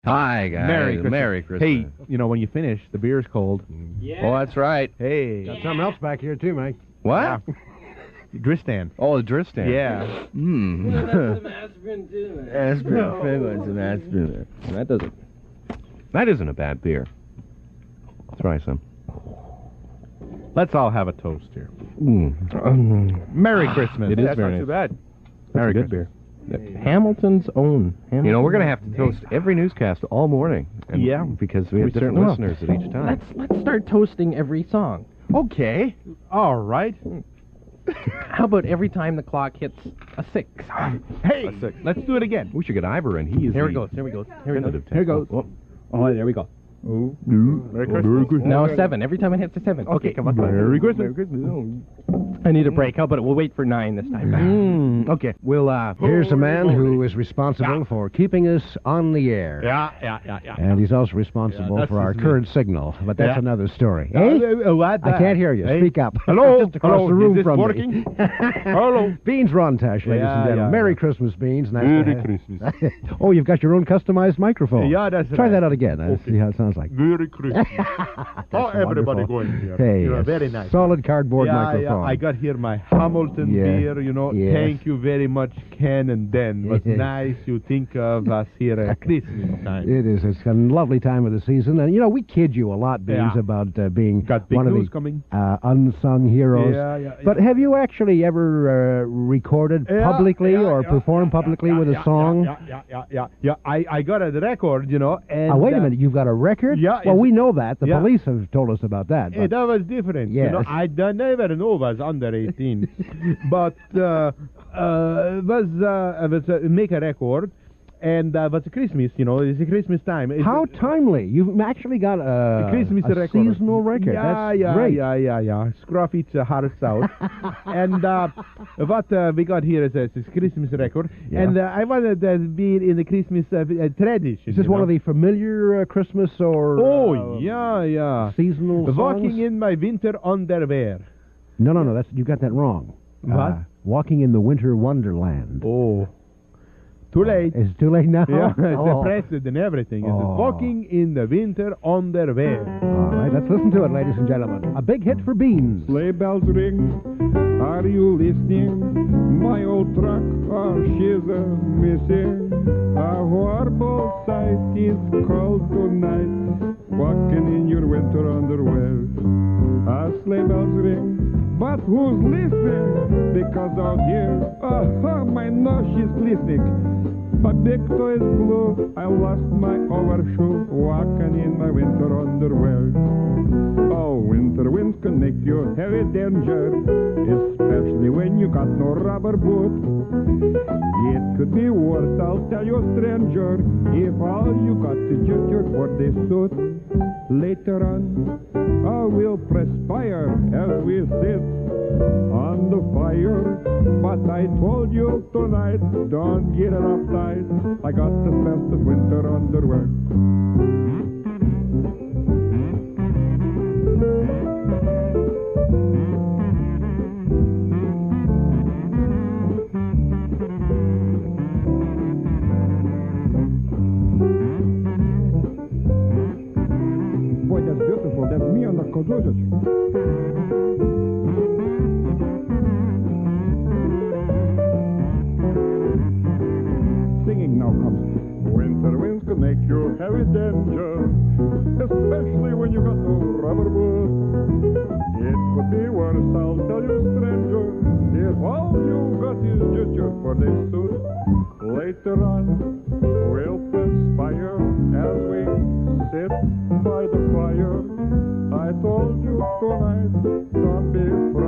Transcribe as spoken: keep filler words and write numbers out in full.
Hi, guys. Merry Christmas. Merry Christmas. Hey, you know, when you finish, the beer's cold. Yeah. Oh, that's right. Hey. Got something else back here, too, Mike. What? Yeah. Dristan. Oh, the Dristan. Yeah. Mmm. Well, that's some aspirin, too, man. Aspirin. No. Big ones and aspirin. That doesn't... That isn't a bad beer. Try some. Let's all have a toast here. Mm. Merry Christmas. It is That's very not too nice. bad. That's Merry a good Christmas. beer. Hamilton's own. Hamilton. You know, we're going to have to toast every newscast all morning. And Yeah. Because we have We different certainly will. listeners at each time. Let's let's start toasting every song. Okay. All right. How about every time the clock hits a six? Hey, A six. let's do it again. We should get Ivor in. He is Here the it goes. Here we go. Here we go. definitive Here it goes. Oh, Oh, there we go. oh. Merry Christmas. Now a seven. Every time it hits a seven. Okay, come on. Merry Christmas. I need a break. How about it? We'll wait for nine this time. Mm, okay. We'll, uh... Here's a man who is responsible Yeah. for keeping us on the air. Yeah, yeah, yeah, yeah. And he's also responsible Yeah, that's for our his current signal. But that's Yeah. another story. Uh, Eh? uh, what I the- can't hear you. Hey? Speak up. Hello? Just across Hello? the room Is this from working? me. Hello? Beans Rontash, ladies Yeah, and gentlemen. yeah, Merry yeah. Christmas, Beans. Nice Merry to have- Christmas. Oh, you've got your own customized microphone. Yeah, that's Try right. that out again. Let's Okay. see how it sounds like. Merry Christmas. How everybody wonderful. going here? Hey, You're a very nice. solid cardboard yeah, microphone. Yeah, I got here my Hamilton Yeah. beer, you know. Yes. Thank you very much, Ken and Dan. It was nice you think of us here at Christmas time. It is. It's a lovely time of the season. And, you know, we kid you a lot, Beans, Yeah. about uh, being Got big one of news the coming. uh, unsung heroes. Yeah, yeah, yeah. But have you actually ever uh, recorded Yeah, publicly yeah, or yeah, performed yeah, publicly yeah, with a yeah, song? Yeah, yeah, yeah, yeah. yeah. I, I got a record, you know. And, Oh, wait a uh, minute. You've got a record? Yeah, Well, it's- we know that. The yeah. police have told us about that. Hey, but- that was different. You Yes. know, I don't never know was under eighteen, but uh, uh, was uh, was uh, make a record, and uh, was Christmas. You know, it's a Christmas time. It's, How timely. You've actually got a, a Christmas a record. seasonal record. Yeah, That's yeah, great. yeah, yeah, yeah. Scruff each uh, hearts out, and uh, what uh, we got here is a, is a Christmas record, Yeah. and uh, I wanted to be in the Christmas uh, uh, tradition. Is this you one know? of the familiar uh, Christmas or Oh uh, yeah, yeah. seasonal Walking songs? in my winter underwear. No, no, no. That's you got that wrong. What? Uh, walking in the winter wonderland. Oh, too late. It's too late now. Yeah, it's Oh. depressed and everything. It's Oh. walking in the winter underwear. All right, let's listen to it, ladies and gentlemen. A big hit for Beans. Sleigh bells ring, are you listening? My old truck, oh, she's a missing. A horrible sight is cold tonight, walking in your winter underwear. A sleigh bells ring, but who's listening? Because out here, oh, my nose, she's glistening. My big toe is blue, I lost my overshoe, walking in my winter underwear. Oh, winter winds can make you heavy danger, especially when you got no rubber boot. It could be worse, I'll tell you, stranger, if all you got is just your birthday suit. Later on, I will perspire as we sit on the fire. But I told you tonight, don't get it uptight. I got the best of winter underwear. Boy, that's beautiful. That's me on the kazoo. Singing now comes. Winter winds can make you heavy danger, especially when you got no rubber boots. It could be worse, I'll tell you, stranger, if all you got is just your birthday suit. Later on, we'll perspire as we sit by the fire. I told you tonight, don't be